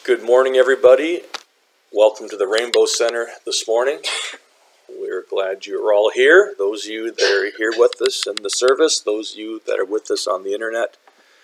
Good morning, everybody. Welcome to the Rainbow Center this morning. We're glad you're all here. Those of you that are here with us in the service, those of you that are with us on the internet.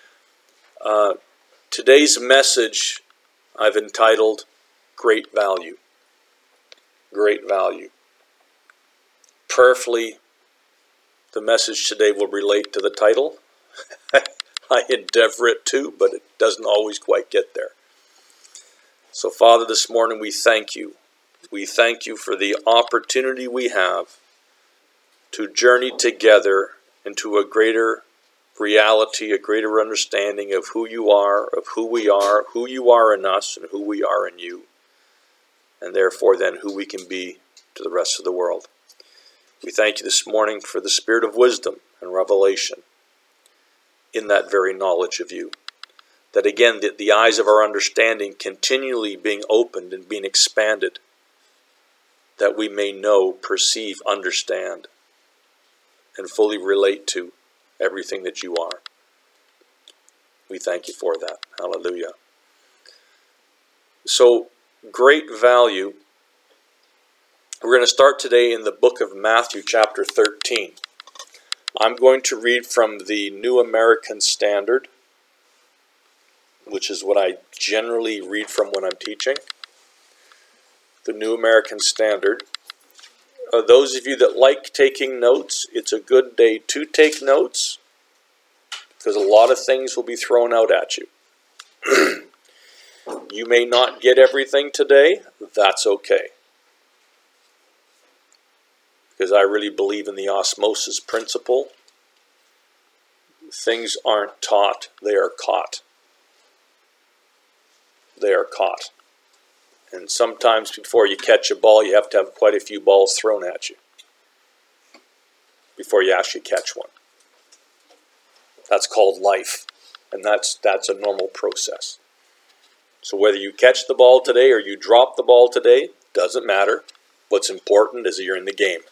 Today's message I've entitled Great Value. Great Value. Prayerfully, the message today will relate to the title. I endeavor it to, but it doesn't always quite get there. So, Father, this morning we thank you. We thank you for the opportunity we have to journey together into a greater reality, a greater understanding of who you are, of who we are, who you are in us, and who we are in you, and therefore then who we can be to the rest of the world. We thank you this morning for the spirit of wisdom and revelation in that very knowledge of you. That again, the eyes of our understanding continually being opened and being expanded, that we may know, perceive, understand, and fully relate to everything that you are. We thank you for that. Hallelujah. So, great value. We're going to start today in the book of Matthew, chapter 13. I'm going to read from the New American Standard, which is what I generally read from when I'm teaching. The New American Standard. Those of you that like taking notes, it's a good day to take notes, because a lot of things will be thrown out at you. You may not get everything today. That's okay. Because I really believe in the osmosis principle. Things aren't taught, they are caught. They are caught. And sometimes before you catch a ball, you have to have quite a few balls thrown at you before you actually catch one. That's called life, and that's a normal process. So whether you catch the ball today or you drop the ball today, doesn't matter. What's important is that you're in the game.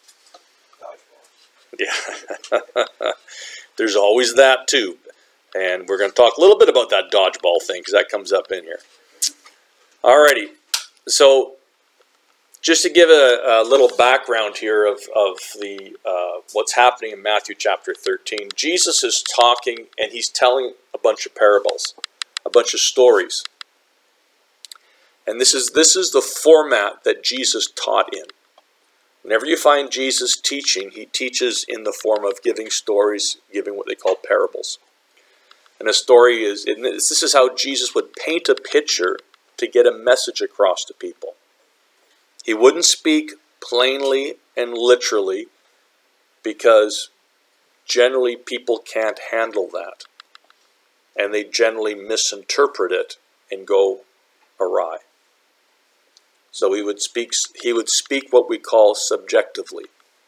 Yeah. There's always that too. And we're going to talk a little bit about that dodgeball thing, because that comes up in here. Alrighty, so just to give a little background here of the what's happening in Matthew chapter 13, Jesus is talking and he's telling a bunch of parables, a bunch of stories. And this is the format that Jesus taught in. Whenever you find Jesus teaching, he teaches in the form of giving stories, giving what they call parables. And a story is, this is how Jesus would paint a picture to get a message across to people. He wouldn't speak plainly and literally, because generally people can't handle that. And they generally misinterpret it and go awry. So he would speak what we call subjectively,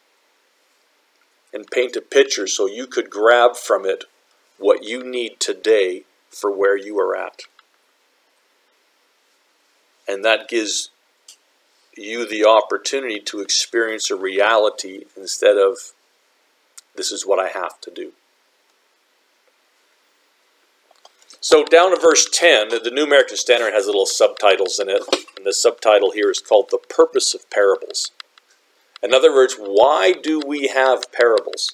and paint a picture so you could grab from it what you need today for where you are at. And that gives you the opportunity to experience a reality instead of, this is what I have to do. So down to verse 10, the New American Standard has little subtitles in it. And the subtitle here is called The Purpose of Parables. In other words, why do we have parables?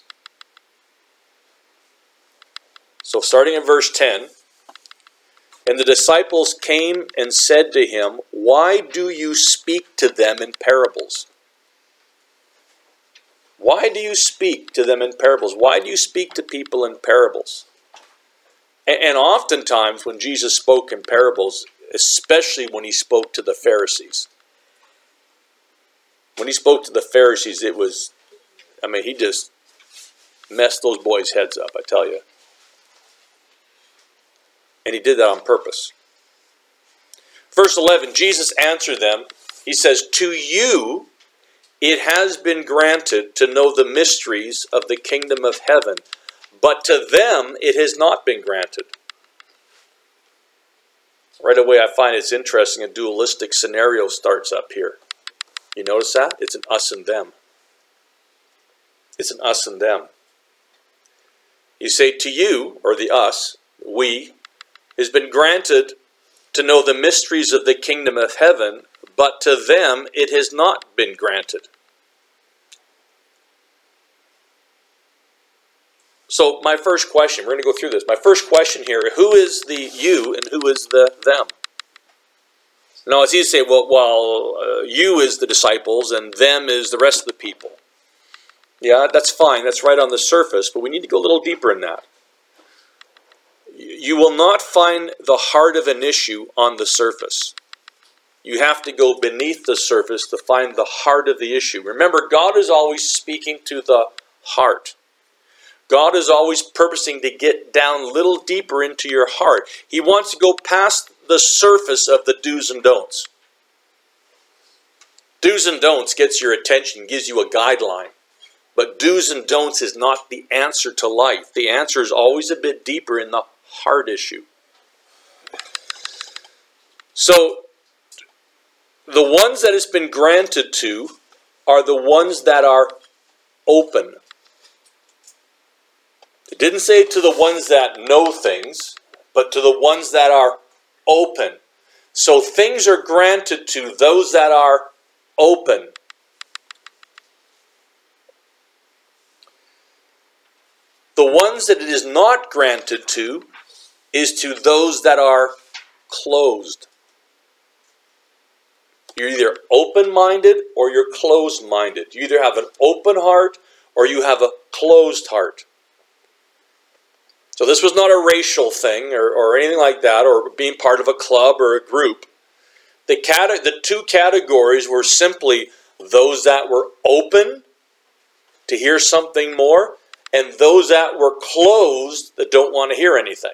So starting in verse 10, and the disciples came and said to him, "Why do you speak to them in parables?" Why do you speak to them in parables? Why do you speak to people in parables? And oftentimes when Jesus spoke in parables, especially when he spoke to the Pharisees. When he spoke to the Pharisees, he just messed those boys' heads up, I tell you. And he did that on purpose. Verse 11, Jesus answered them. He says, "To you it has been granted to know the mysteries of the kingdom of heaven, but to them it has not been granted." Right away I find it's interesting, a dualistic scenario starts up here. You notice that? It's an us and them. It's an us and them. You say to you, or the us, we, has been granted to know the mysteries of the kingdom of heaven, but to them it has not been granted. So my first question, we're going to go through this. My first question here, who is the you and who is the them? Now it's easy to say, well, you is the disciples and them is the rest of the people. Yeah, that's fine. That's right on the surface, but we need to go a little deeper in that. You will not find the heart of an issue on the surface. You have to go beneath the surface to find the heart of the issue. Remember, God is always speaking to the heart. God is always purposing to get down a little deeper into your heart. He wants to go past the surface of the do's and don'ts. Do's and don'ts gets your attention, gives you a guideline. But do's and don'ts is not the answer to life. The answer is always a bit deeper in the heart issue. So, the ones that it's been granted to are the ones that are open. It didn't say to the ones that know things, but to the ones that are open. So things are granted to those that are open. The ones that it is not granted to is to those that are closed. You're either open-minded or you're closed-minded. You either have an open heart or you have a closed heart. So this was not a racial thing or anything like that, or being part of a club or a group. The two categories were simply those that were open to hear something more, and those that were closed that don't want to hear anything.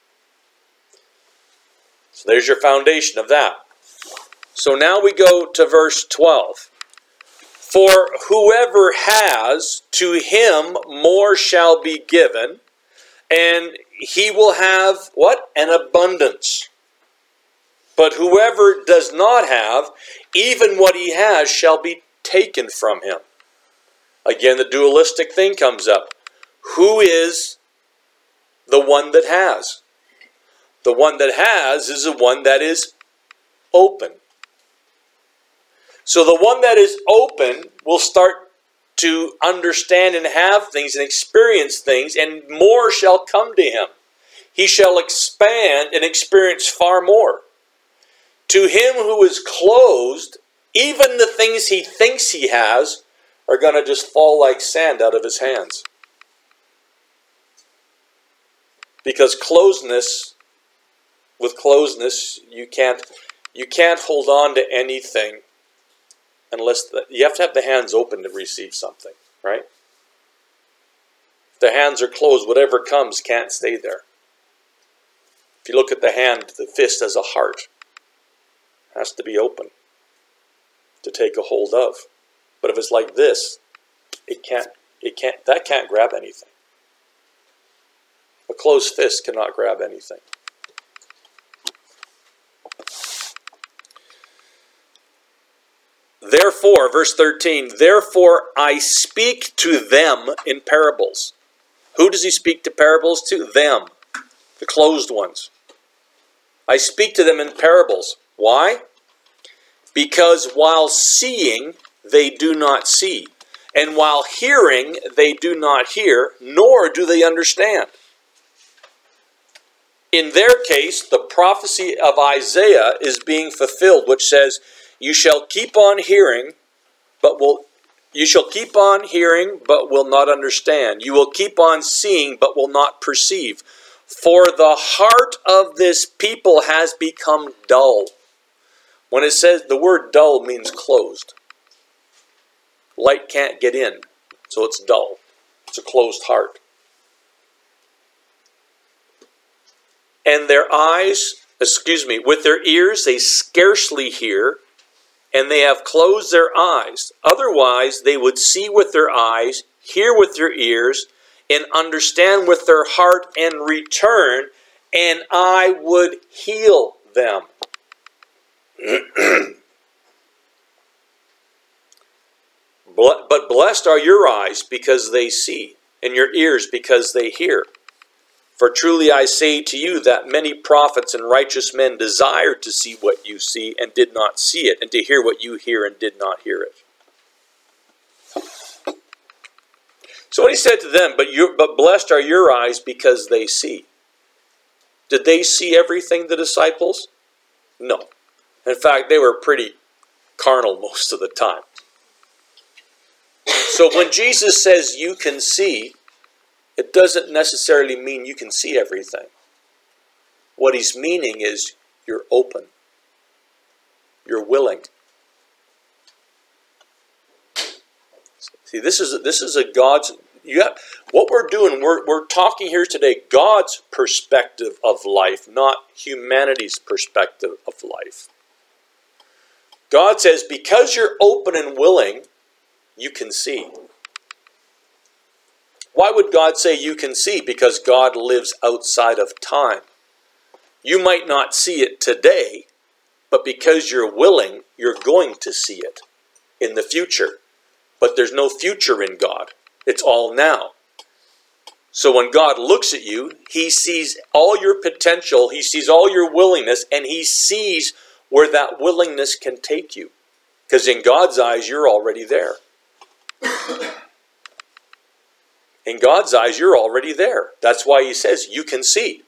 So there's your foundation of that. So now we go to verse 12. For whoever has, to him more shall be given, and he will have, what? An abundance. But whoever does not have, even what he has shall be taken from him. Again, the dualistic thing comes up. Who is the one that has? The one that has is the one that is open. So the one that is open will start to understand and have things and experience things, and more shall come to him. He shall expand and experience far more. To him who is closed, even the things he thinks he has are going to just fall like sand out of his hands. Because with closeness, you can't hold on to anything unless you have to have the hands open to receive something, right? If the hands are closed, whatever comes can't stay there. If you look at the hand, the fist as a heart, it has to be open to take a hold of. But if it's like this, that can't grab anything. A closed fist cannot grab anything. Therefore, verse 13, therefore I speak to them in parables. Who does he speak to parables to? Them, the closed ones. I speak to them in parables. Why? Because while seeing, they do not see. And while hearing, they do not hear, nor do they understand. In their case, the prophecy of Isaiah is being fulfilled, which says, you shall keep on hearing, but will not understand. You will keep on seeing, but will not perceive. For the heart of this people has become dull. When it says, the word dull means closed. Light can't get in, so it's dull. It's a closed heart. And with their ears they scarcely hear, and they have closed their eyes. Otherwise, they would see with their eyes, hear with their ears, and understand with their heart, and return, and I would heal them. But blessed are your eyes because they see, and your ears because they hear. For truly I say to you that many prophets and righteous men desired to see what you see and did not see it, and to hear what you hear and did not hear it. So when he said to them, but blessed are your eyes because they see. Did they see everything, the disciples? No. In fact, they were pretty carnal most of the time. So when Jesus says you can see, it doesn't necessarily mean you can see everything. What he's meaning is you're open. You're willing. See, this is a God's. What we're doing. We're talking here today. God's perspective of life, not humanity's perspective of life. God says, because you're open and willing, you can see. Why would God say you can see? Because God lives outside of time. You might not see it today, but because you're willing, you're going to see it in the future. But there's no future in God. It's all now. So when God looks at you, he sees all your potential, he sees all your willingness, and he sees where that willingness can take you. Because in God's eyes, you're already there. In God's eyes, you're already there. That's why he says, you can see.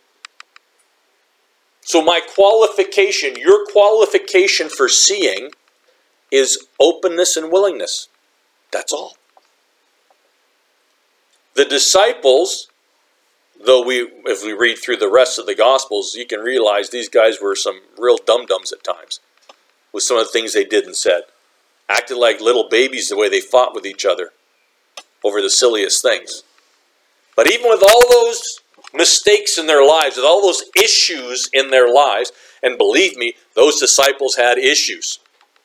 So my qualification, your qualification for seeing is openness and willingness. That's all. The disciples, though if we read through the rest of the Gospels, you can realize these guys were some real dum-dums at times with some of the things they did and said. Acted like little babies the way they fought with each other over the silliest things. But even with all those mistakes in their lives, with all those issues in their lives, and believe me, those disciples had issues.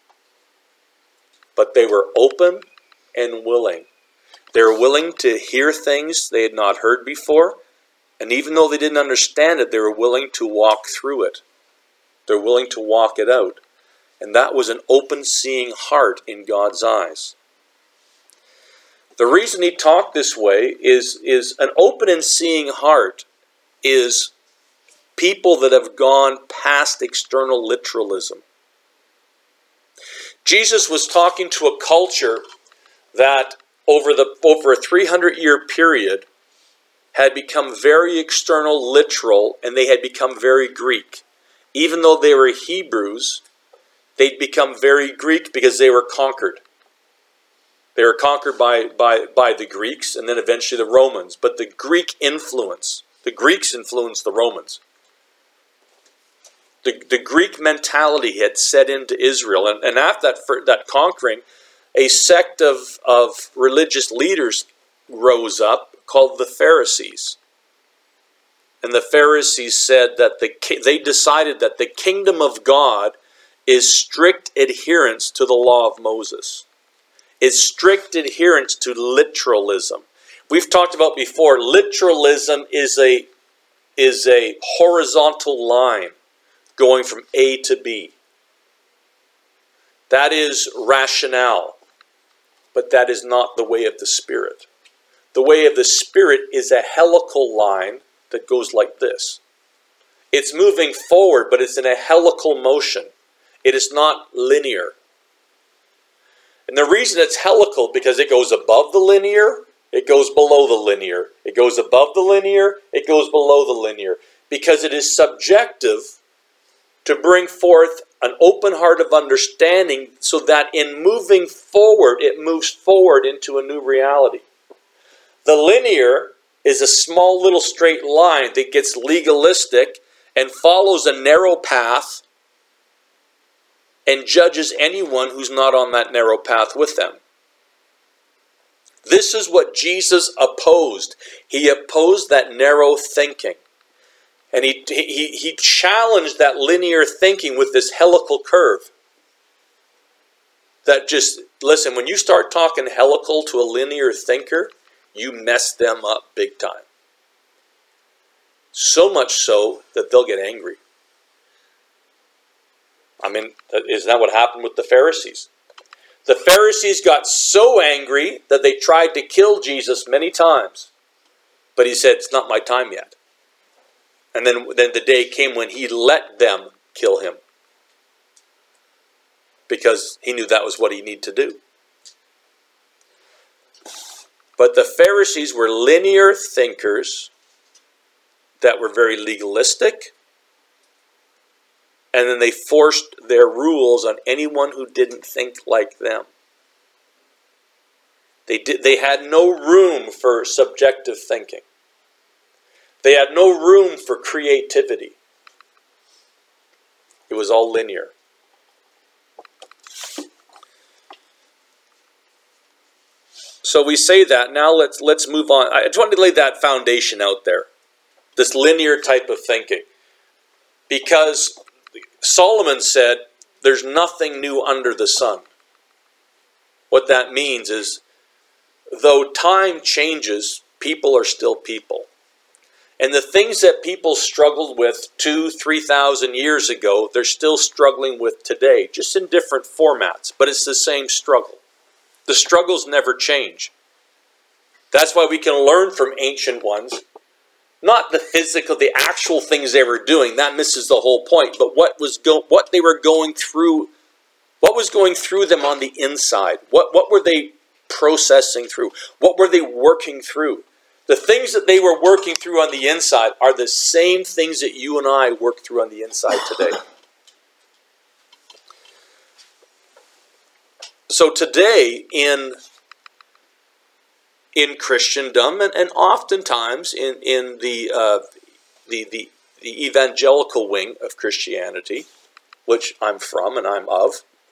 But they were open and willing. They were willing to hear things they had not heard before, and even though they didn't understand it, they were willing to walk through it. They're willing to walk it out. And that was an open seeing heart in God's eyes. The reason he talked this way is an open and seeing heart is people that have gone past external literalism. Jesus was talking to a culture that over a 300-year period had become very external literal, and they had become very Greek. Even though they were Hebrews, they'd become very Greek because they were conquered. They were conquered by the Greeks and then eventually the Romans. But the Greeks influenced the Romans. The Greek mentality had set into Israel. And after that conquering, a sect of religious leaders rose up called the Pharisees. And the Pharisees said that they decided that the kingdom of God is strict adherence to the law of Moses. It's strict adherence to literalism. We've talked about before, literalism is a horizontal line going from A to B. That is rationale, but that is not the way of the Spirit. The way of the Spirit is a helical line that goes like this. It's moving forward, but it's in a helical motion. It is not linear. And the reason it's helical, because it goes above the linear, it goes below the linear. It goes above the linear, it goes below the linear. Because it is subjective to bring forth an open heart of understanding so that in moving forward, it moves forward into a new reality. The linear is a small little straight line that gets legalistic and follows a narrow path and judges anyone who's not on that narrow path with them. This is what Jesus opposed. He opposed that narrow thinking. And he challenged that linear thinking with this helical curve. That just, listen, when you start talking helical to a linear thinker, you mess them up big time. So much so that they'll get angry. I mean, isn't that what happened with the Pharisees? The Pharisees got so angry that they tried to kill Jesus many times. But he said, it's not my time yet. And then the day came when he let them kill him, because he knew that was what he needed to do. But the Pharisees were linear thinkers that were very legalistic, and then they forced their rules on anyone who didn't think like them. They had no room for subjective thinking. They had no room for creativity. It was all linear. So we say that. Now let's move on. I just wanted to lay that foundation out there. This linear type of thinking. Because Solomon said, there's nothing new under the sun. What that means is, though time changes, people are still people. And the things that people struggled with 2,000-3,000 years ago, they're still struggling with today, just in different formats. But it's the same struggle. The struggles never change. That's why we can learn from ancient ones. Not the physical, the actual things they were doing. That misses the whole point. But what they were going through, what was going through them on the inside? What were they processing through? What were they working through? The things that they were working through on the inside are the same things that you and I work through on the inside today. So today in Christendom, and oftentimes in the evangelical wing of Christianity, which I'm from and I'm of,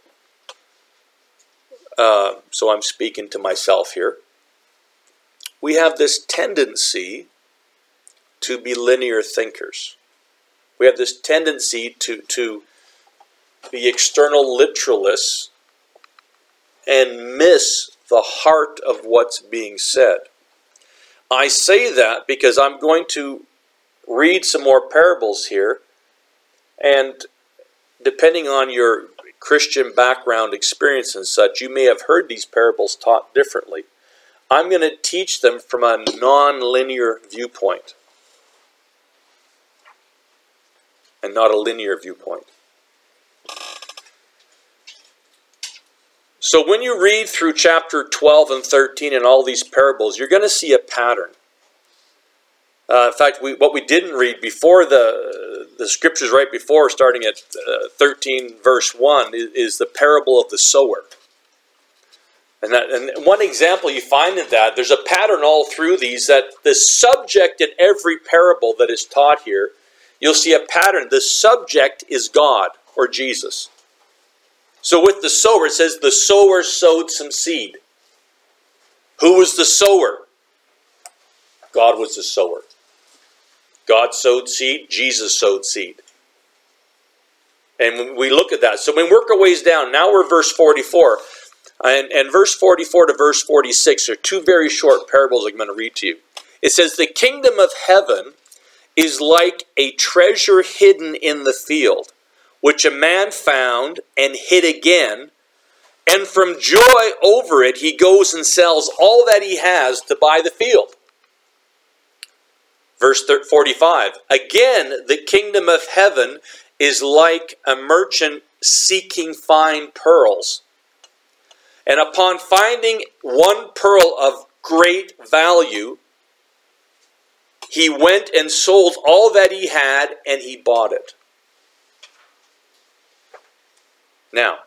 so I'm speaking to myself here, we have this tendency to be linear thinkers. We have this tendency to be external literalists and miss the heart of what's being said. I say that because I'm going to read some more parables here, and depending on your Christian background experience and such, you may have heard these parables taught differently. I'm going to teach them from a non-linear viewpoint and not a linear viewpoint. So when you read through chapter 12 and 13 and all these parables, you're going to see a pattern. In fact, what we didn't read before the scriptures right before, starting at 13 verse 1, is the parable of the sower. And one example you find in that, there's a pattern all through these, that the subject in every parable that is taught here, you'll see a pattern. The subject is God or Jesus. So with the sower, it says the sower sowed some seed. Who was the sower? God was the sower. God sowed seed, Jesus sowed seed. And when we look at that, so when we work our ways down, now we're verse 44. And verse 44 to verse 46 are two very short parables I'm going to read to you. It says, the kingdom of heaven is like a treasure hidden in the field, which a man found and hid again, and from joy over it he goes and sells all that he has to buy the field. Verse 45, again, the kingdom of heaven is like a merchant seeking fine pearls. And upon finding one pearl of great value, he went and sold all that he had, and he bought it. Now,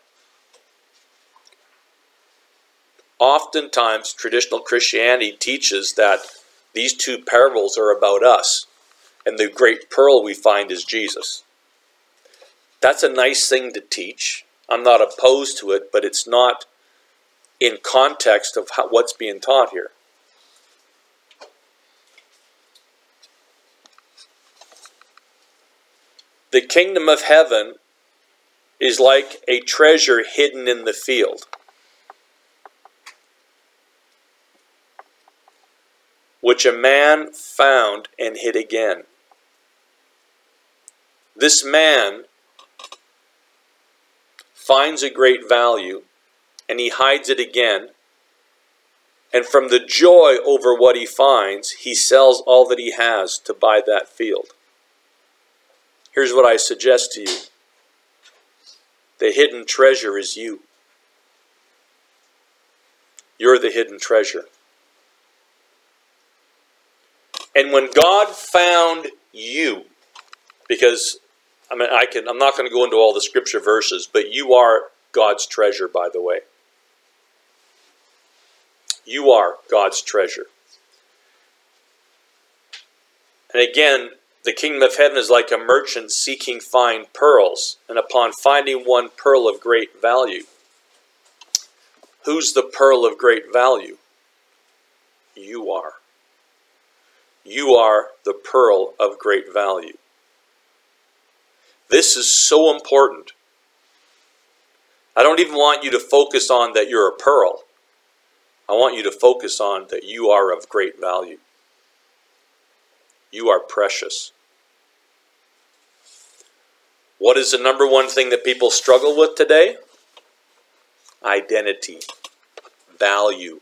oftentimes traditional Christianity teaches that these two parables are about us, and the great pearl we find is Jesus. That's a nice thing to teach. I'm not opposed to it, but it's not in context of what's being taught here. The kingdom of heaven is like a treasure hidden in the field, which a man found and hid again. This man finds a great value, and he hides it again, and from the joy over what he finds, he sells all that he has to buy that field. Here's what I suggest to you. The hidden treasure is you. You're the hidden treasure. And when God found you, because I'm not going to go into all the scripture verses, but you are God's treasure, by the way. You are God's treasure. And again, the kingdom of heaven is like a merchant seeking fine pearls, and upon finding one pearl of great value. Who's the pearl of great value? You are. You are the pearl of great value. This is so important. I don't even want you to focus on that you're a pearl. I want you to focus on that you are of great value. You are precious. What is the number one thing that people struggle with today? Identity. Value.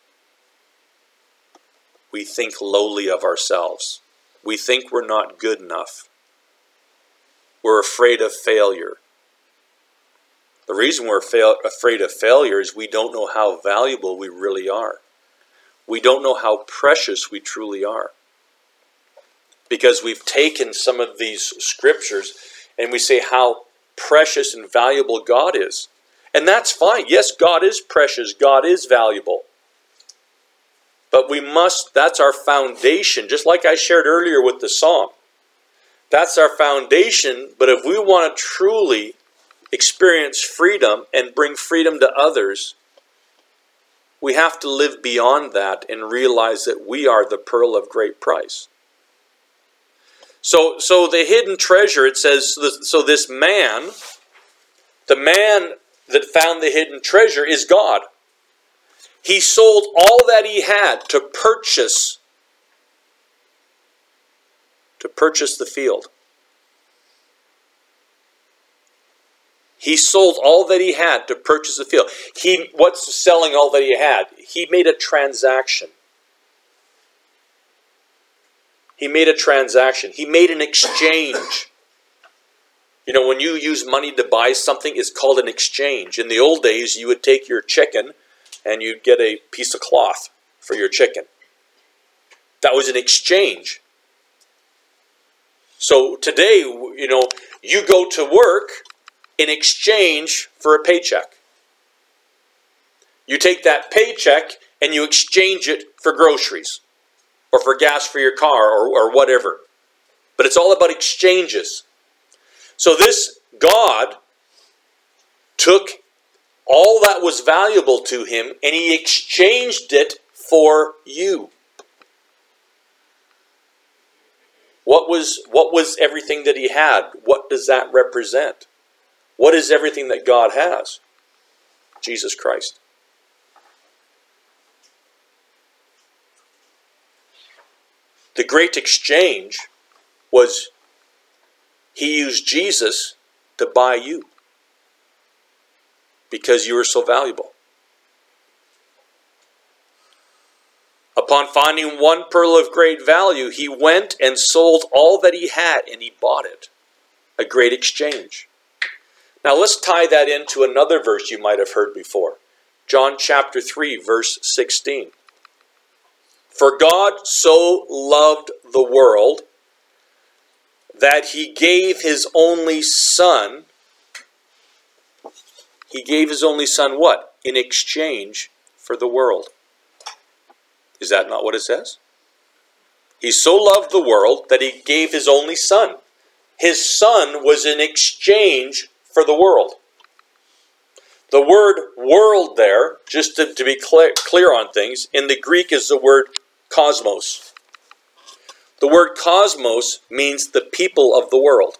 We think lowly of ourselves. We think we're not good enough. We're afraid of failure. The reason we're afraid of failure is we don't know how valuable we really are. We don't know how precious we truly are. Because we've taken some of these scriptures and we say how precious and valuable God is. And that's fine. Yes, God is precious. God is valuable. But that's our foundation, just like I shared earlier with the song. That's our foundation, but if we want to truly experience freedom and bring freedom to others, we have to live beyond that and realize that we are the pearl of great price. So the hidden treasure, it says, so this man, the man that found the hidden treasure is God. He sold all that he had to purchase the field. He sold all that he had to purchase the field. What's selling all that he had? He made a transaction. He made a transaction. He made an exchange. You know, when you use money to buy something, it's called an exchange. In the old days, you would take your chicken and you'd get a piece of cloth for your chicken. That was an exchange. So today, you know, you go to work in exchange for a paycheck. You take that paycheck and you exchange it for groceries or for gas for your car or whatever. But it's all about exchanges. So this God took all that was valuable to him and he exchanged it for you. What was everything that he had? What does that represent? What is everything that God has? Jesus Christ. The great exchange was he used Jesus to buy you because you were so valuable. Upon finding one pearl of great value, he went and sold all that he had and he bought it. A great exchange. Now let's tie that into another verse you might have heard before. John chapter 3, verse 16. For God so loved the world that he gave his only son. He gave his only son what? In exchange for the world. Is that not what it says? He so loved the world that he gave his only son. His son was in exchange for the world. The word world there, just to be clear on things, in the Greek is the word cosmos. The word cosmos means the people of the world.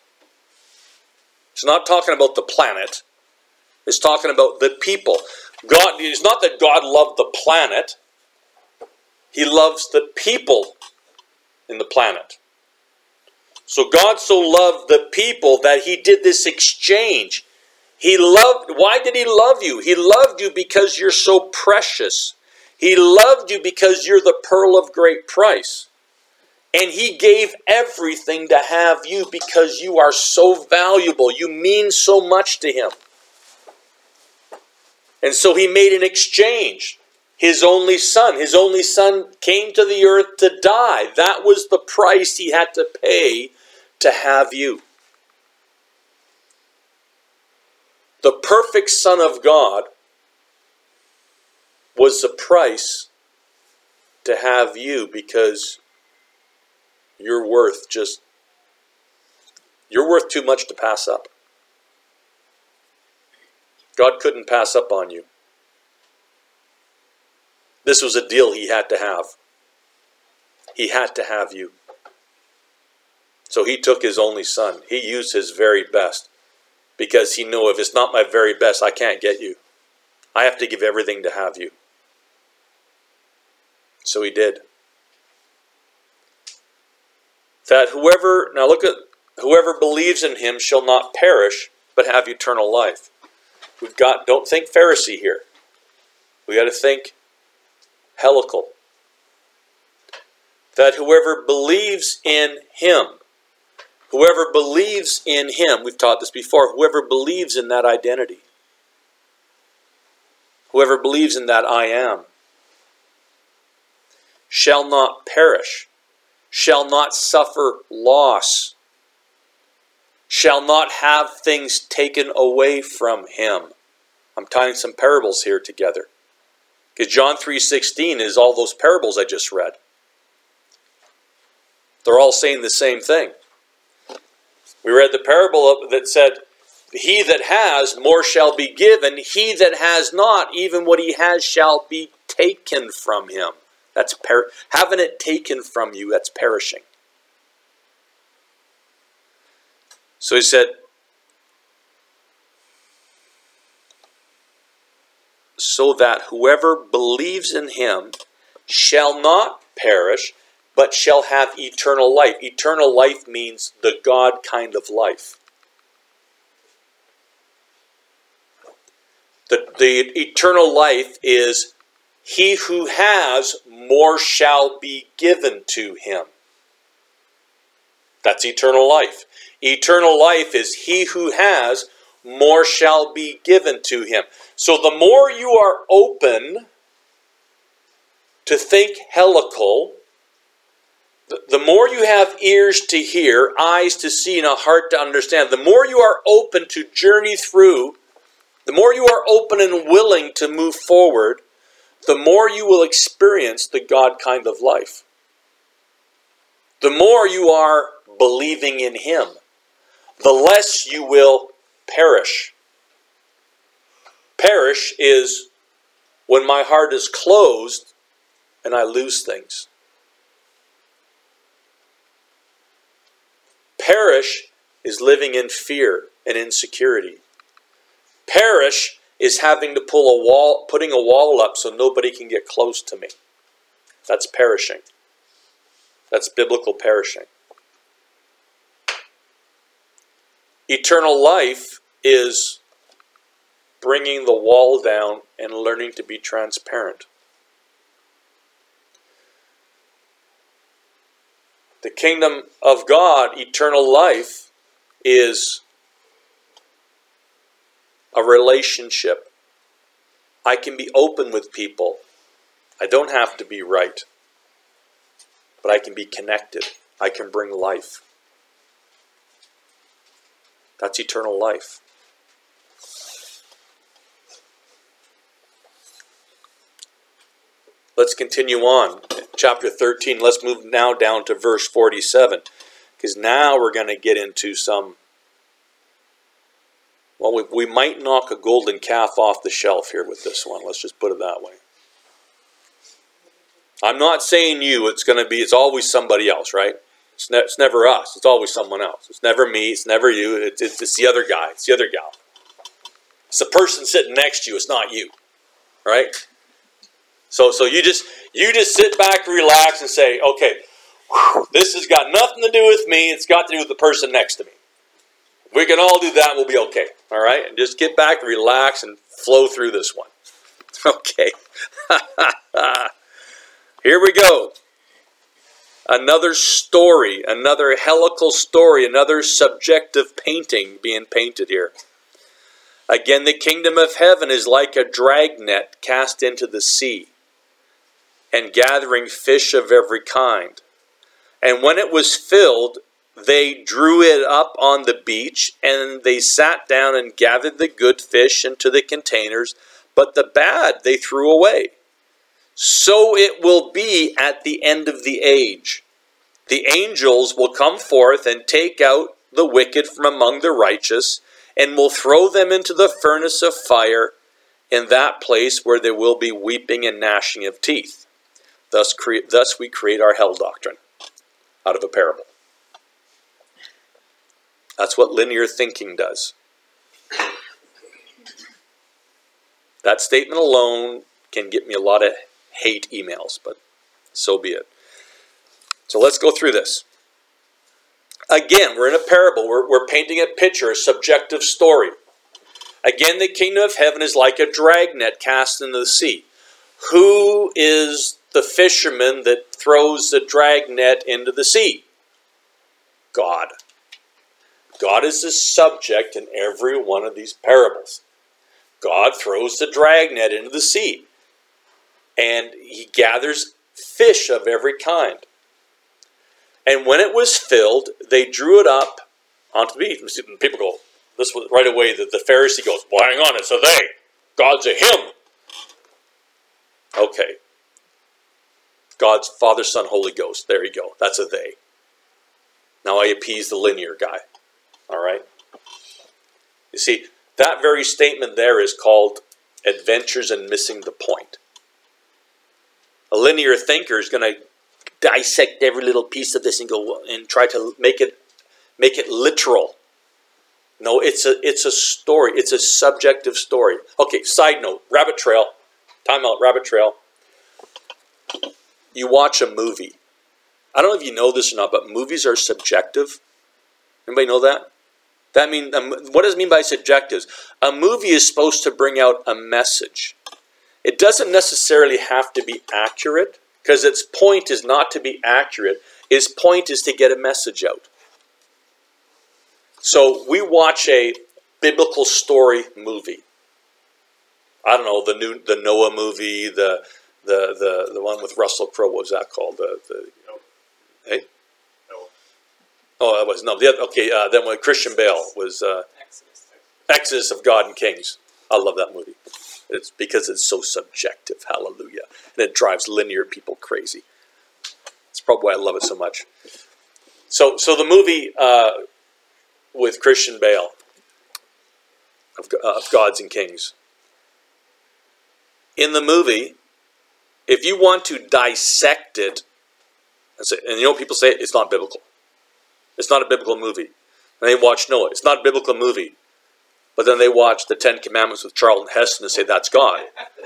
It's not talking about the planet. It's talking about the people. God, it's not that God loved the planet. He loves the people in the planet. So God so loved the people that he did this exchange. Why did he love you? He loved you because you're so precious. He loved you because you're the pearl of great price. And he gave everything to have you because you are so valuable. You mean so much to him. And so he made an exchange. His only son came to the earth to die. That was the price he had to pay to have you. The perfect Son of God was the price to have you because you're worth too much to pass up. God couldn't pass up on you. This was a deal he had to have. He had to have you. So he took his only son. He used his very best because he knew if it's not my very best, I can't get you. I have to give everything to have you. So he did. That whoever believes in him shall not perish, but have eternal life. Don't think Pharisee here. We got to think helical. That whoever believes in him, we've taught this before, whoever believes in that identity, whoever believes in that I am, shall not perish, shall not suffer loss, shall not have things taken away from him. I'm tying some parables here together. Because John 3:16 is all those parables I just read. They're all saying the same thing. We read the parable that said, he that has, more shall be given. He that has not, even what he has shall be taken from him. That's having it taken from you, that's perishing. So he said, so that whoever believes in him shall not perish, but shall have eternal life. Eternal life means the God kind of life. The eternal life is he who has, more shall be given to him. That's eternal life. Eternal life is he who has, more shall be given to him. So the more you are open to think helical, the more you have ears to hear, eyes to see, and a heart to understand, the more you are open to journey through, the more you are open and willing to move forward, the more you will experience the God kind of life. The more you are believing in him, the less you will perish. Perish is when my heart is closed and I lose things. Perish is living in fear and insecurity. Perish is having to putting a wall up so nobody can get close to me. That's perishing. That's biblical perishing. Eternal life is bringing the wall down and learning to be transparent. The kingdom of God, eternal life, is a relationship. I can be open with people. I don't have to be right. But I can be connected. I can bring life. That's eternal life. Let's continue on. Chapter 13, let's move now down to verse 47. Because now we're going to get into some... Well, we might knock a golden calf off the shelf here with this one. Let's just put it that way. I'm not saying you. It's always somebody else, right? It's never us. It's always someone else. It's never me. It's never you. It's the other guy. It's the other gal. It's the person sitting next to you. It's not you, right? So you just sit back, relax, and say, okay, this has got nothing to do with me. It's got to do with the person next to me. If we can all do that, we'll be okay. All right? And just get back, relax, and flow through this one. Okay. Here we go. Another story, another helical story, another subjective painting being painted here. Again, the kingdom of heaven is like a dragnet cast into the sea, and gathering fish of every kind. And when it was filled, they drew it up on the beach, and they sat down and gathered the good fish into the containers, but the bad they threw away. So it will be at the end of the age. The angels will come forth and take out the wicked from among the righteous, and will throw them into the furnace of fire, in that place where there will be weeping and gnashing of teeth. Thus we create our hell doctrine out of a parable. That's what linear thinking does. That statement alone can get me a lot of hate emails, but so be it. So let's go through this. Again, we're in a parable. We're painting a picture, a subjective story. Again, the kingdom of heaven is like a dragnet cast into the sea. Who is the fisherman that throws the dragnet into the sea? God. God is the subject in every one of these parables. God throws the dragnet into the sea, and he gathers fish of every kind. And when it was filled, they drew it up onto the beach. And people go, this was right away, the Pharisee goes, well, hang on, it's a they. God's a him. Okay. God's Father, Son, Holy Ghost. There you go. That's a they. Now I appease the linear guy. All right? You see, that very statement there is called adventures and missing the point. A linear thinker is going to dissect every little piece of this and go and try to make it literal. No, it's a story. It's a subjective story. Okay, side note, rabbit trail. Time out, rabbit trail. You watch a movie. I don't know if you know this or not, but movies are subjective. Anybody know that? What does it mean by subjective? A movie is supposed to bring out a message. It doesn't necessarily have to be accurate, because its point is not to be accurate. Its point is to get a message out. So we watch a biblical story movie. I don't know, the Noah movie, the one with Russell Crowe. What was that called? Hey? No. Oh, that was no. Then when Christian Bale was Exodus of God and Kings. I love that movie. It's because it's so subjective. Hallelujah. And it drives linear people crazy. That's probably why I love it so much. So the movie with Christian Bale of Gods and Kings. In the movie, if you want to dissect it, and you know people say it's not biblical. It's not a biblical movie. And they watch Noah. It's not a biblical movie. But then they watch the Ten Commandments with Charlton Heston and say that's God.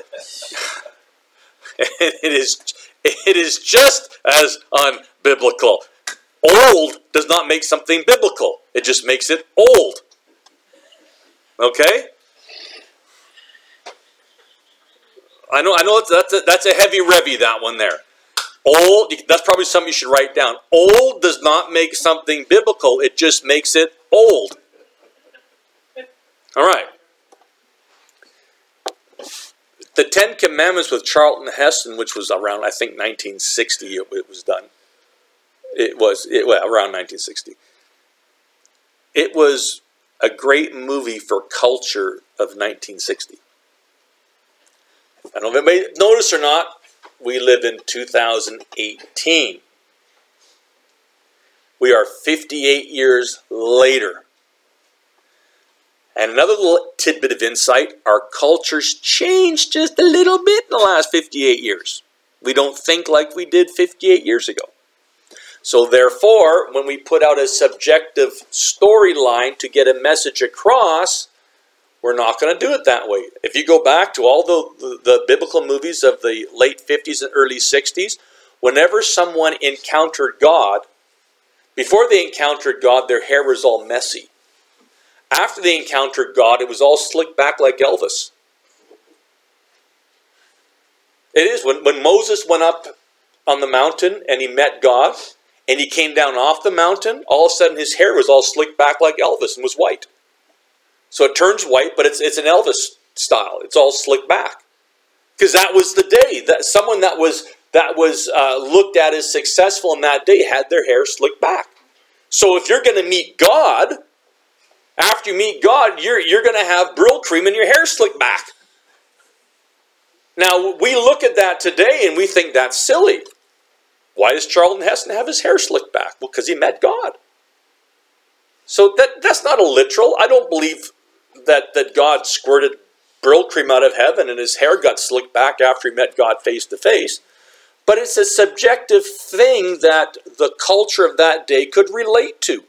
It is just as unbiblical. Old does not make something biblical. It just makes it old. Okay? I know that's a heavy revy, that one there. Old, that's probably something you should write down. Old does not make something biblical. It just makes it old. All right. The Ten Commandments with Charlton Heston, which was around, I think, 1960, it was done. Around 1960. It was a great movie for culture of 1960. I don't know if anybody noticed or not, we live in 2018. We are 58 years later. And another little tidbit of insight, our culture's changed just a little bit in the last 58 years. We don't think like we did 58 years ago. So therefore, when we put out a subjective storyline to get a message across, we're not going to do it that way. If you go back to all the biblical movies of the late 50s and early 60s, whenever someone encountered God, before they encountered God, their hair was all messy. After they encountered God, it was all slicked back like Elvis. It is. When Moses went up on the mountain and he met God and he came down off the mountain, all of a sudden his hair was all slicked back like Elvis and was white. So it turns white, but it's an Elvis style. It's all slicked back. Because that was the day that someone that was looked at as successful in that day had their hair slicked back. So if you're going to meet God, after you meet God, you're going to have Brill cream and your hair slicked back. Now, we look at that today and we think that's silly. Why does Charlton Heston have his hair slicked back? Well, because he met God. So that's not a literal. I don't believe that God squirted Brill cream out of heaven and his hair got slicked back after he met God face to face. But it's a subjective thing that the culture of that day could relate to.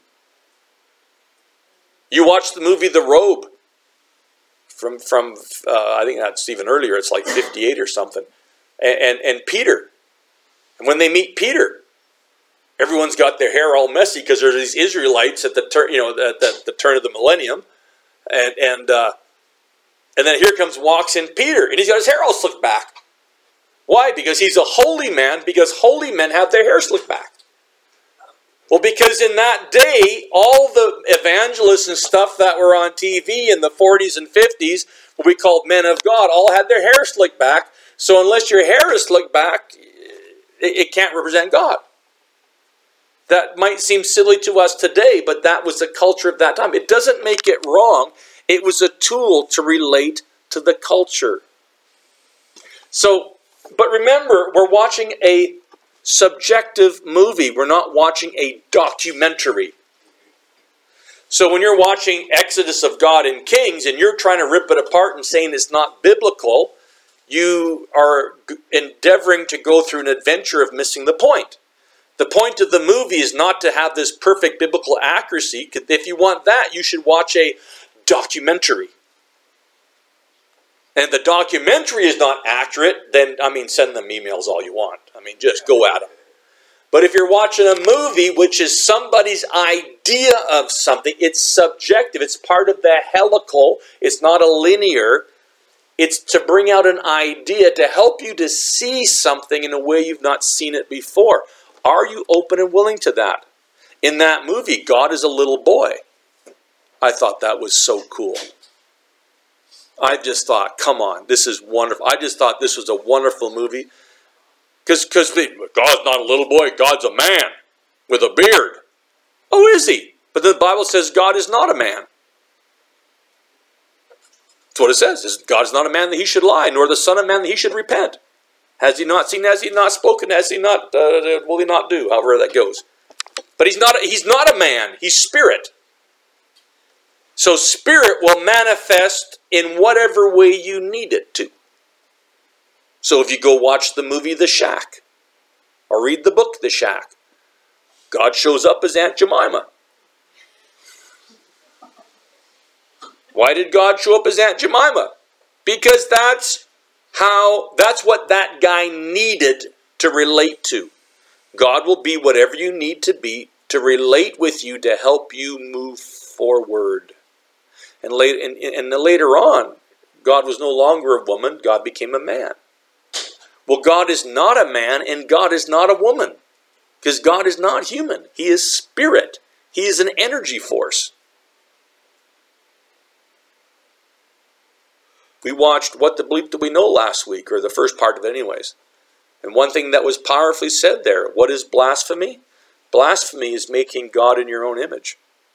You watch the movie The Robe from I think that's even earlier. It's like 58 or something. And Peter. And when they meet Peter, everyone's got their hair all messy because there's these Israelites at the turn of the millennium, and then walks in Peter, and he's got his hair all slicked back. Why? Because he's a holy man. Because holy men have their hair slicked back. Well, because in that day, all the evangelists and stuff that were on TV in the 40s and 50s, what we called men of God, all had their hair slicked back. So unless your hair is slicked back, it can't represent God. That might seem silly to us today, but that was the culture of that time. It doesn't make it wrong. It was a tool to relate to the culture. So, but remember, we're watching a subjective movie. We're not watching a documentary. So when you're watching Exodus of God and Kings and you're trying to rip it apart and saying it's not biblical, you are endeavoring to go through an adventure of missing the point. The point of the movie is not to have this perfect biblical accuracy. If you want that, you should watch a documentary. And if the documentary is not accurate, then, send them emails all you want. Just go at them. But if you're watching a movie which is somebody's idea of something, it's subjective. It's part of the helical. It's not a linear. It's to bring out an idea to help you to see something in a way you've not seen it before. Are you open and willing to that? In that movie, God is a little boy. I thought that was so cool. I just thought, come on, this is wonderful. I just thought this was a wonderful movie. Because God's not a little boy, God's a man with a beard. Oh, is he? But the Bible says God is not a man. That's what it says. God is not a man that he should lie, nor the son of man that he should repent. Has he not seen, has he not spoken, has he not, will he not do, however that goes. But he's not a man, he's spirit. So spirit will manifest in whatever way you need it to. So if you go watch the movie The Shack, or read the book The Shack, God shows up as Aunt Jemima. Why did God show up as Aunt Jemima? Because that's what that guy needed to relate to. God will be whatever you need to be to relate with you to help you move forward. And later on, God was no longer a woman, God became a man. Well, God is not a man and God is not a woman. Because God is not human. He is spirit. He is an energy force. We watched What the Bleep Do We Know last week, or the first part of it anyways. And one thing that was powerfully said there, what is blasphemy? Blasphemy is making God in your own image.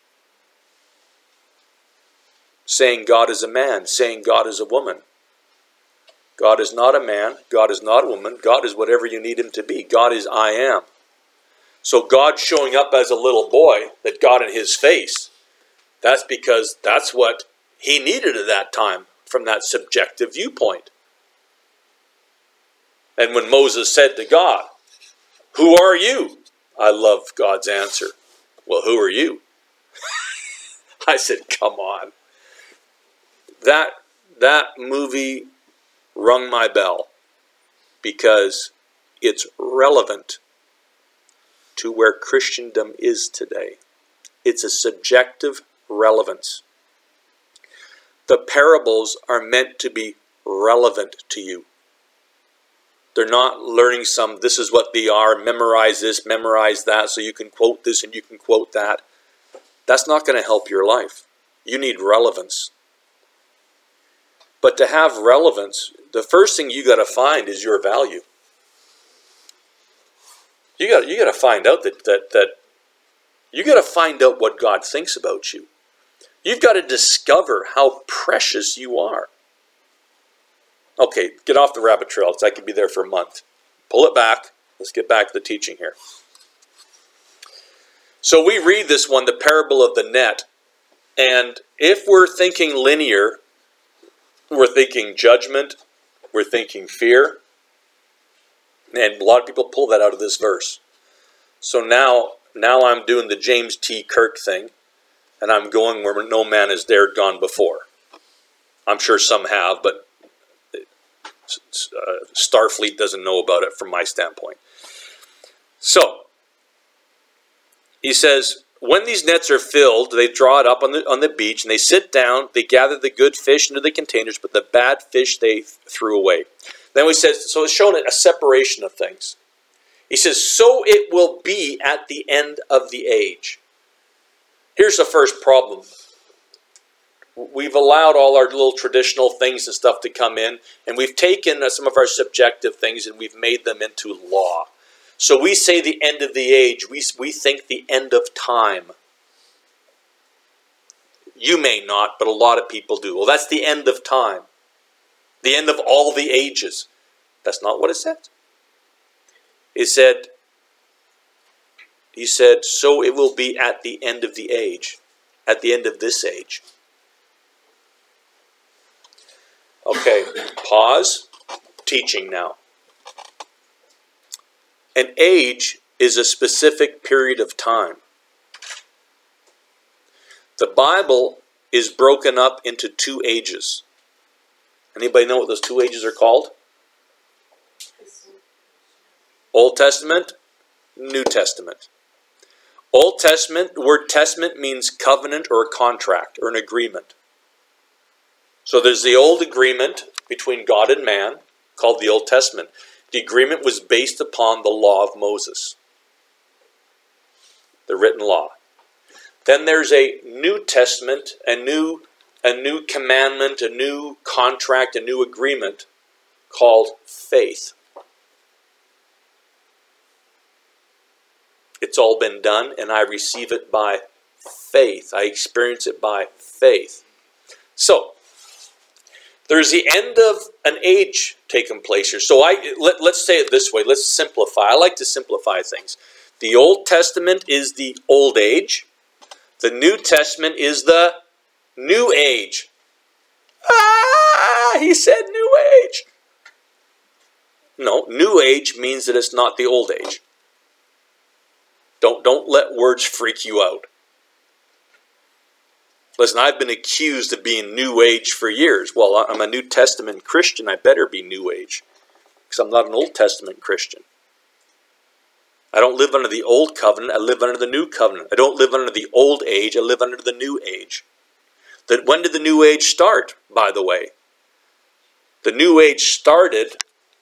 Saying God is a man, saying God is a woman. God is not a man, God is not a woman, God is whatever you need him to be. God is I am. So God showing up as a little boy that got in his face, that's because that's what he needed at that time from that subjective viewpoint. And when Moses said to God, "Who are you?" I love God's answer. Well, who are you? I said, come on. That movie rung my bell because it's relevant to where Christendom is today. It's a subjective relevance. The parables are meant to be relevant to you. They're not learning this is what they are, memorize this, memorize that, so you can quote this and you can quote that. That's not going to help your life. You need relevance. But to have relevance, the first thing you got to find is your value. You got to find out that you got to find out what God thinks about you. You've got to discover how precious you are. Okay, get off the rabbit trail, because I could be there for a month. Pull it back. Let's get back to the teaching here. So we read this one, the parable of the net. And if we're thinking linear, we're thinking judgment, we're thinking fear. And a lot of people pull that out of this verse. So now I'm doing the James T. Kirk thing. And I'm going where no man has dared gone before. I'm sure some have, but Starfleet doesn't know about it from my standpoint. So, he says, when these nets are filled, they draw it up on the beach, and they sit down, they gather the good fish into the containers, but the bad fish they threw away. Then he says, so it's showing a separation of things. He says, so it will be at the end of the age. Here's the first problem. We've allowed all our little traditional things and stuff to come in, and we've taken some of our subjective things and we've made them into law. So we say the end of the age. We think the end of time. You may not, but a lot of people do. Well, that's the end of time. The end of all the ages. That's not what it said. He said, so it will be at the end of the age. At the end of this age. Okay, pause. Teaching now. An age is a specific period of time. The Bible is broken up into 2 ages. Anybody know what those 2 ages are called? Old Testament, New Testament. Old Testament, the word testament means covenant or a contract or an agreement. So there's the old agreement between God and man called the Old Testament. The agreement was based upon the law of Moses, the written law. Then there's a New Testament, a new commandment, a new contract, a new agreement called faith. It's all been done, and I receive it by faith. I experience it by faith. So, there's the end of an age taking place here. So let's say it this way. Let's simplify. I like to simplify things. The Old Testament is the old age. The New Testament is the new age. He said new age. No, new age means that it's not the old age. Don't let words freak you out. Listen, I've been accused of being New Age for years. Well, I'm a New Testament Christian. I better be New Age, because I'm not an Old Testament Christian. I don't live under the Old Covenant. I live under the New Covenant. I don't live under the Old Age. I live under the New Age. When did the New Age start, by the way? The New Age started,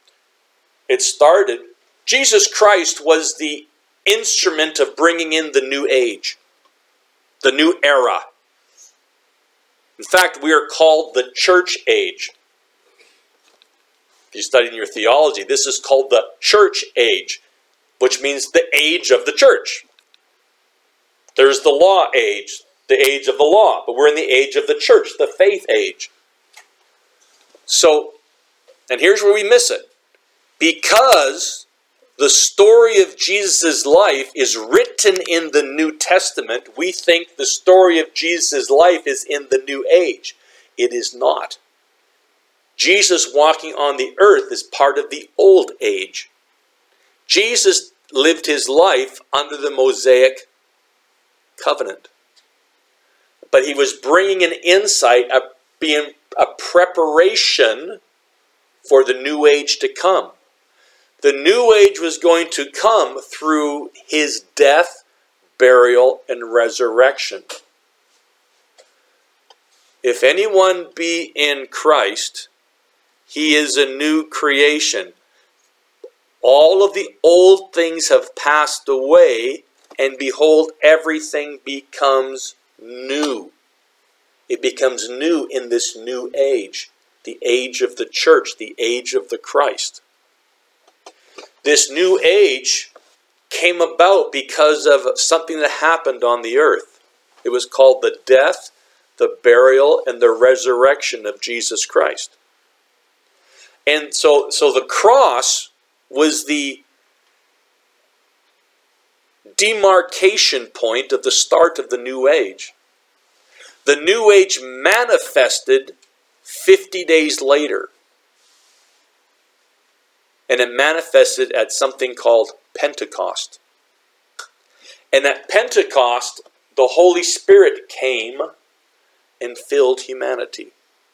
Jesus Christ was the instrument of bringing in the New Age, the new era. In fact, we are called the church age. If you study in your theology, this is called the church age, which means the age of the church. There's the law age, the age of the law, but we're in the age of the church, the faith age. So, and here's where we miss it. Because the story of Jesus' life is written in the New Testament, we think the story of Jesus' life is in the New Age. It is not. Jesus walking on the earth is part of the Old Age. Jesus lived his life under the Mosaic covenant. But he was bringing an insight, being a preparation for the New Age to come. The New Age was going to come through his death, burial, and resurrection. If anyone be in Christ, he is a new creation. all of the old things have passed away, and behold, everything becomes new. It becomes new in this new age, the age of the church, the age of the Christ. This new age came about because of something that happened on the earth. It was called the death, the burial, and the resurrection of Jesus Christ. And so the cross was the demarcation point of the start of the new age. The new age manifested 50 days later. And it manifested at something called Pentecost. And at Pentecost, the Holy Spirit came and filled humanity.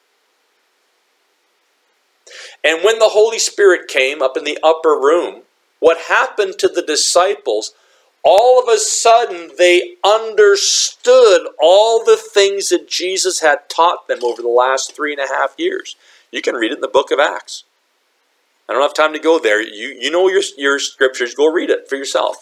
And when the Holy Spirit came up in the upper room, what happened to the disciples, all of a sudden they understood all the things that Jesus had taught them over the last 3.5 years. You can read it in the book of Acts. I don't have time to go there. You know your scriptures. Go read it for yourself.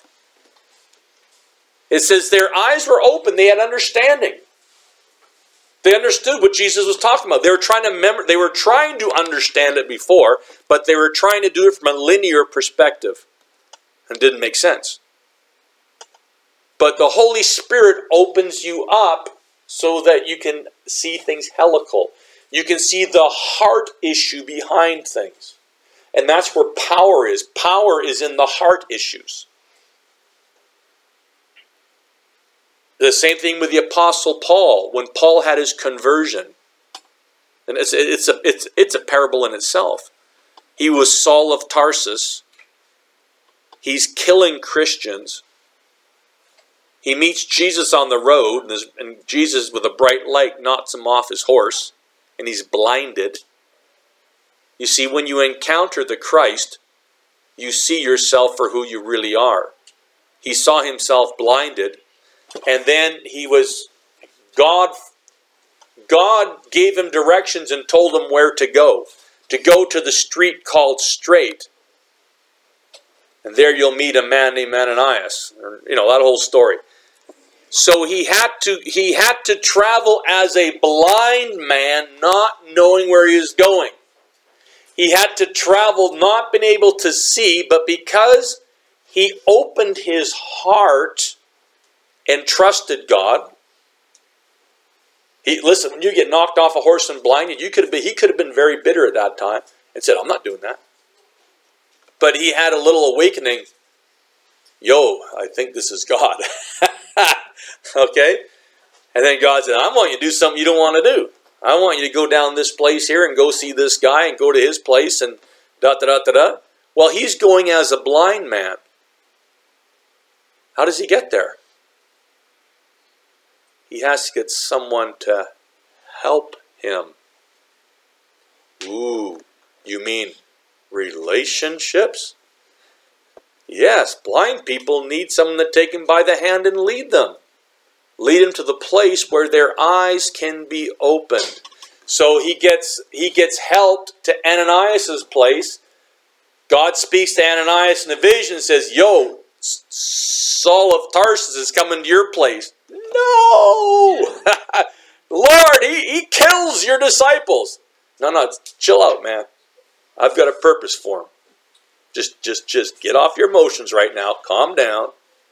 It says their eyes were open. They had understanding. They understood what Jesus was talking about. They were trying to understand it before, but they were trying to do it from a linear perspective. And it didn't make sense. But the Holy Spirit opens you up so that you can see things helical. You can see the heart issue behind things. And that's where power is. Power is in the heart issues. The same thing with the Apostle Paul. When Paul had his conversion, and it's a parable in itself. He was Saul of Tarsus. He's killing Christians. He meets Jesus on the road, and Jesus, with a bright light, knocks him off his horse, and he's blinded. You see, when you encounter the Christ, you see yourself for who you really are. He saw himself blinded, and then God gave him directions and told him where to go to the street called Straight. And there you'll meet a man named Ananias. That whole story. So he had to travel as a blind man, not knowing where he was going. He had to travel not being able to see, but because he opened his heart and trusted God. Listen, when you get knocked off a horse and blinded, he could have been very bitter at that time and said, I'm not doing that. But he had a little awakening. I think this is God. Okay? And then God said, I want you to do something you don't want to do. I want you to go down this place here and go see this guy and go to his place and da-da-da-da-da. Well, he's going as a blind man. How does he get there? He has to get someone to help him. Ooh, you mean relationships? Yes, blind people need someone to take them by the hand and lead them. Lead them to the place where their eyes can be opened. So he gets helped to Ananias' place. God speaks to Ananias in a vision and says, Saul of Tarsus is coming to your place. No! Lord, he kills your disciples. No, chill out, man. I've got a purpose for him. Just get off your emotions right now. Calm down.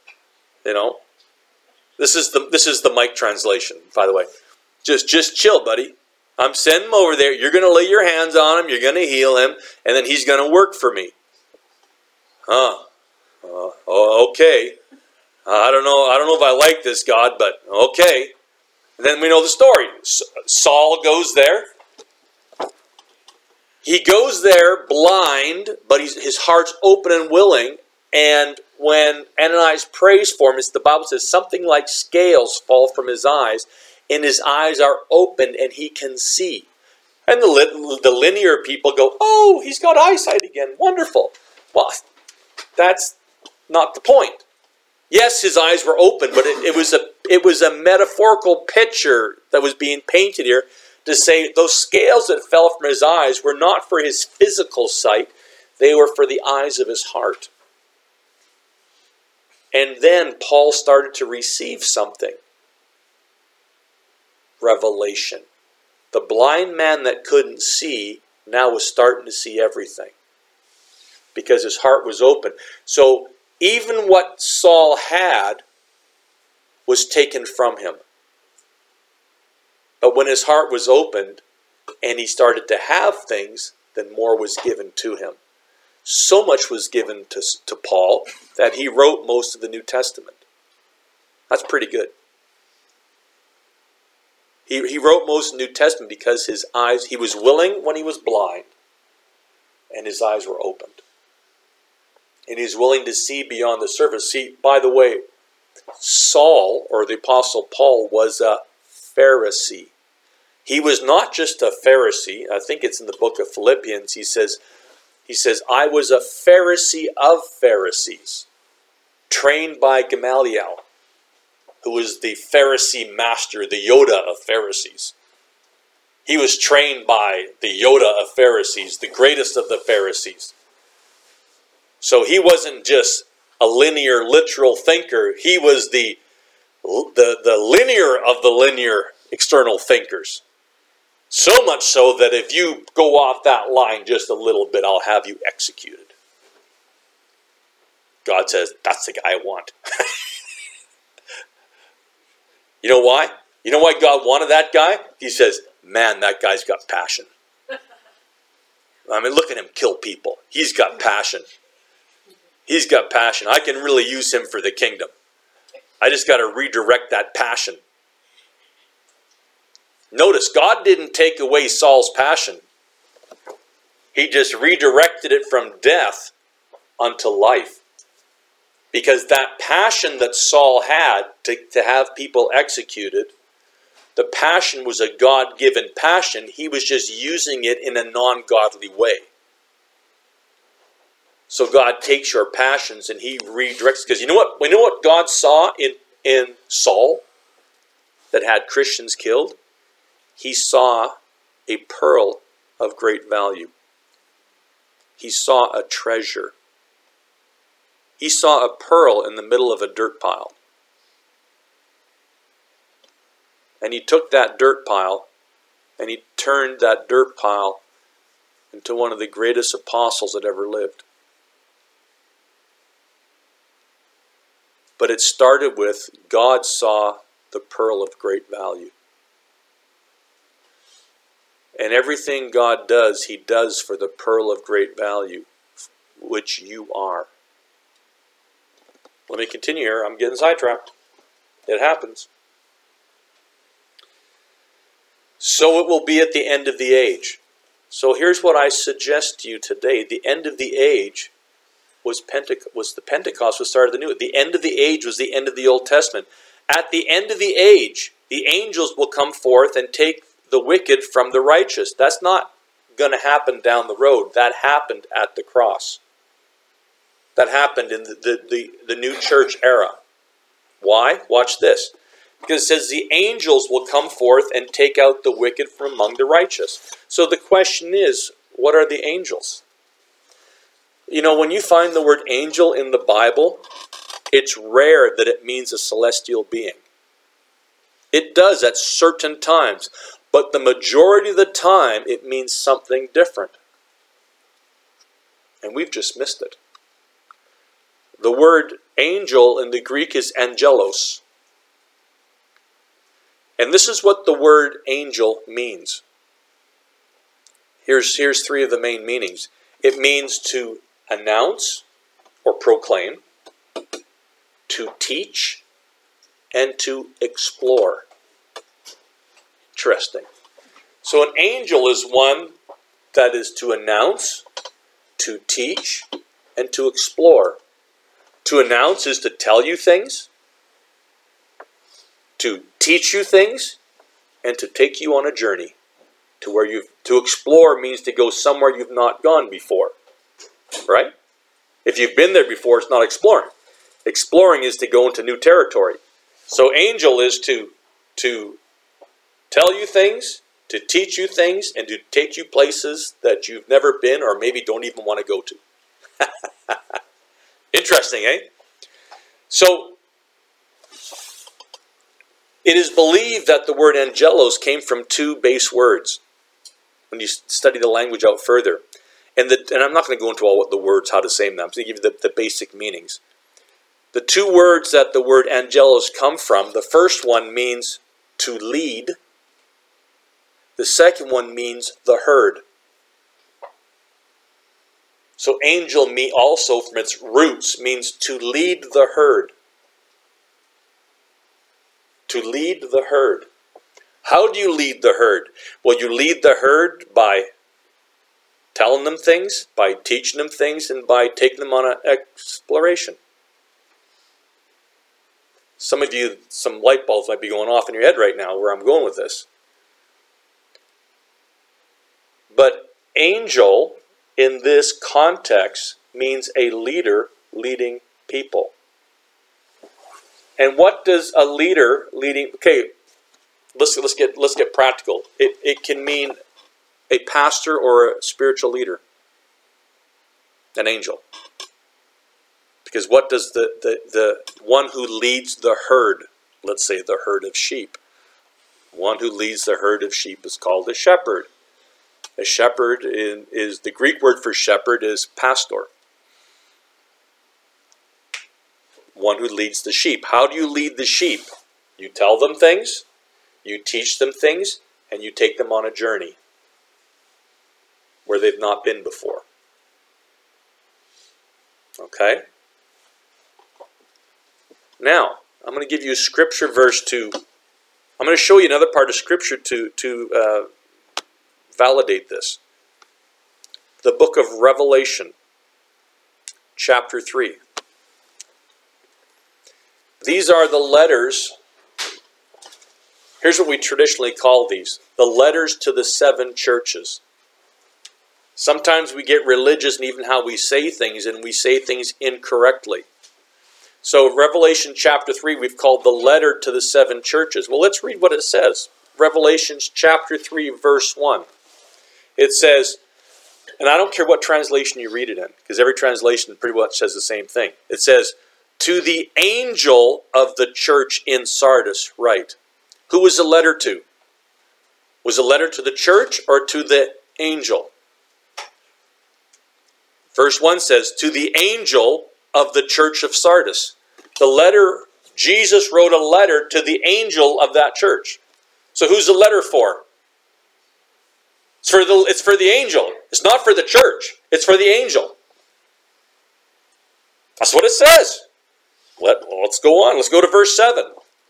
This is the mic translation, by the way. Just chill, buddy. I'm sending him over there. You're going to lay your hands on him. You're going to heal him, and then he's going to work for me. Okay. I don't know if I like this, God, but okay. And then we know the story. Saul goes there. He goes there blind, but his heart's open and willing. And when Ananias prays for him, the Bible says something like scales fall from his eyes, and his eyes are opened and he can see. And the linear people go, oh, he's got eyesight again. Wonderful. Well, that's not the point. Yes, his eyes were open, but it was a metaphorical picture that was being painted here to say those scales that fell from his eyes were not for his physical sight. They were for the eyes of his heart. And then Paul started to receive something. Revelation. The blind man that couldn't see now was starting to see everything. Because his heart was open. So even what Saul had was taken from him. But when his heart was opened and he started to have things, then more was given to him. So much was given to Paul that he wrote most of the New Testament. That's pretty good. He wrote most of the New Testament because his eyes, he was willing when he was blind, and his eyes were opened. And he's willing to see beyond the surface. See, by the way, Saul, or the Apostle Paul, was a Pharisee. He was not just a Pharisee. I think it's in the book of Philippians. He says, I was a Pharisee of Pharisees, trained by Gamaliel, who was the Pharisee master, the Yoda of Pharisees. He was trained by the Yoda of Pharisees, the greatest of the Pharisees. So he wasn't just a linear, literal thinker. He was the linear of the linear external thinkers. So much so that if you go off that line just a little bit, I'll have you executed. God says, that's the guy I want. You know why? You know why God wanted that guy? He says, man, that guy's got passion. I mean, look at him kill people. He's got passion. He's got passion. I can really use him for the kingdom. I just got to redirect that passion. Notice, God didn't take away Saul's passion. He just redirected it from death unto life. Because that passion that Saul had to have people executed, the passion was a God-given passion. He was just using it in a non-godly way. So God takes your passions and he redirects. Because you know what God saw in Saul that had Christians killed? He saw a pearl of great value. He saw a treasure. He saw a pearl in the middle of a dirt pile. And he took that dirt pile and he turned that dirt pile into one of the greatest apostles that ever lived. But it started with God saw the pearl of great value. And everything God does, he does for the pearl of great value, which you are. Let me continue here. I'm getting sidetracked. It happens. So it will be at the end of the age. So here's what I suggest to you today. The end of the age was the Pentecost was started anew. The end of the age was the end of the Old Testament. At the end of the age, the angels will come forth and take the wicked from the righteous. That's not going to happen down the road. That happened at the cross. That happened in the new church era. Why? Watch this. Because it says the angels will come forth and take out the wicked from among the righteous. So the question is, what are the angels? You know, when you find the word angel in the Bible, it's rare that it means a celestial being. It does at certain times, but the majority of the time it means something different. And we've just missed it. The word angel in the Greek is angelos. And this is what the word angel means. Here's three of the main meanings. It means to announce or proclaim, to teach, and to explore. Interesting. So an angel is one that is to announce, to teach, and to explore. To announce is to tell you things, to teach you things, and to take you on a journey to explore means to go somewhere you've not gone before. Right? If you've been there before, it's not exploring. Exploring is to go into new territory. So angel is to tell you things, to teach you things, and to take you places that you've never been or maybe don't even want to go to. Interesting, eh? So, it is believed that the word angelos came from two base words when you study the language out further. And I'm not going to go into all what the words, how to say them. I'm just going to give you the basic meanings. The two words that the word angelos come from, the first one means to lead. The second one means the herd. So angel also from its roots means to lead the herd. To lead the herd. How do you lead the herd? Well, you lead the herd by telling them things, by teaching them things, and by taking them on an exploration. Some of you, some light bulbs might be going off in your head right now where I'm going with this. But angel, in this context, means a leader leading people. And what does a leader leading? Okay, let's get practical. It can mean a pastor or a spiritual leader, an angel. Because what does the one who leads the herd, let's say the herd of sheep, one who leads the herd of sheep is called a shepherd. A shepherd is the Greek word for shepherd is pastor. One who leads the sheep. How do you lead the sheep? You tell them things, you teach them things, and you take them on a journey where they've not been before. Okay? Now, I'm going to give you a scripture verse I'm going to show you another part of scripture to validate this. The book of Revelation, chapter 3. These are the letters. Here's what we traditionally call these. The letters to the 7 churches. Sometimes we get religious in even how we say things, and we say things incorrectly. So Revelation chapter 3 we've called the letter to the 7 churches. Well, let's read what it says. Revelation chapter 3 verse 1. It says, and I don't care what translation you read it in, because every translation pretty much says the same thing. It says, to the angel of the church in Sardis write. Who was the letter to? Was the letter to the church or to the angel? Verse 1 says, to the angel of the church of Sardis. The letter, Jesus wrote a letter to the angel of that church. So who's the letter for? It's for the angel. It's not for the church. It's for the angel. That's what it says. Let's go on. Let's go to verse 7.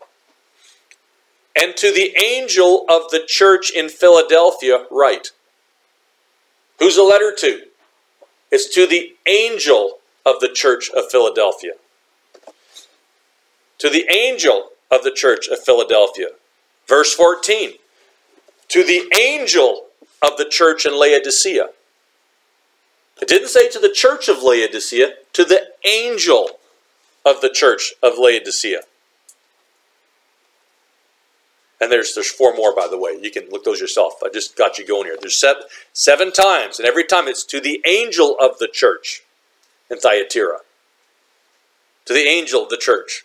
And to the angel of the church in Philadelphia write. Who's the letter to? It's to the angel of the church of Philadelphia. To the angel of the church of Philadelphia. Verse 14. To the angel of the church in Laodicea. It didn't say to the church of Laodicea, to the angel of the church of Laodicea. And there's 4 more, by the way. You can look those yourself. I just got you going here. There's 7 times, and every time it's to the angel of the church in Thyatira. To the angel of the church.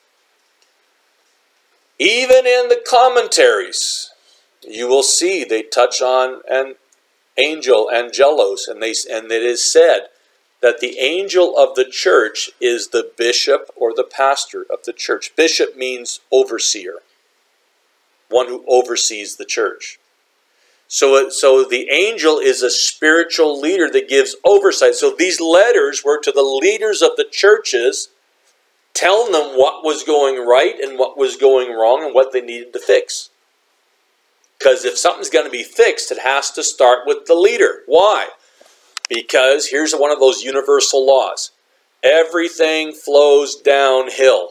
Even in the commentaries, you will see they touch on an angel, angelos, and it is said that the angel of the church is the bishop or the pastor of the church. Bishop means overseer, one who oversees the church. So the angel is a spiritual leader that gives oversight. So these letters were to the leaders of the churches, telling them what was going right and what was going wrong and what they needed to fix. Because if something's going to be fixed, it has to start with the leader. Why? Because here's one of those universal laws. Everything flows downhill.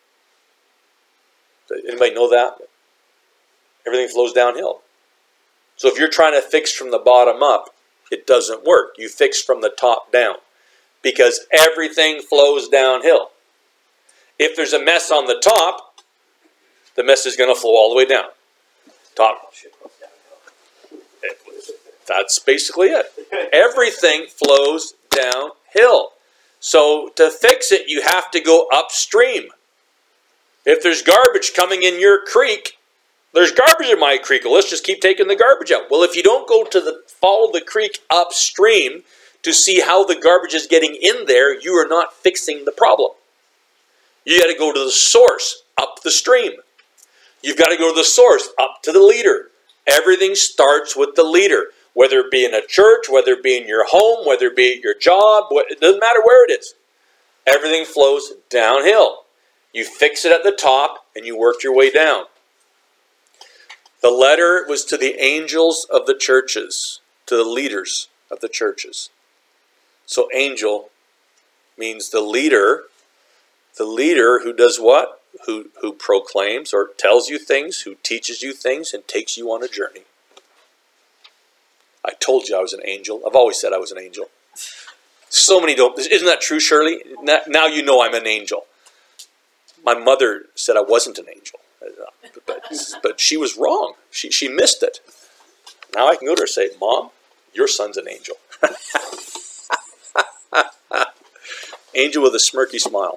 Anybody know that? Everything flows downhill. So if you're trying to fix from the bottom up, it doesn't work. You fix from the top down. Because everything flows downhill. If there's a mess on the top, the mess is going to flow all the way down. Top. That's basically it. Everything flows downhill. downhill. So to fix it, you have to go upstream. If there's garbage coming in your creek, there's garbage in my creek. Well, let's just keep taking the garbage out. Well, if you don't go to follow the creek upstream to see how the garbage is getting in there, you are not fixing the problem. You got to go to the source, up the stream. You've got to go to the source, up to the leader. Everything starts with the leader, whether it be in a church, whether it be in your home, whether it be at your job, it doesn't matter where it is. Everything flows downhill. You fix it at the top and you work your way down. The letter was to the angels of the churches, to the leaders of the churches. So angel means the leader who does what? Who proclaims or tells you things, who teaches you things and takes you on a journey. I told you I was an angel. I've always said I was an angel. So many don't. Isn't that true, Shirley? Now you know I'm an angel. My mother said I wasn't an angel. But she was wrong. She missed it. Now I can go to her and say, Mom, your son's an angel. Angel with a smirky smile.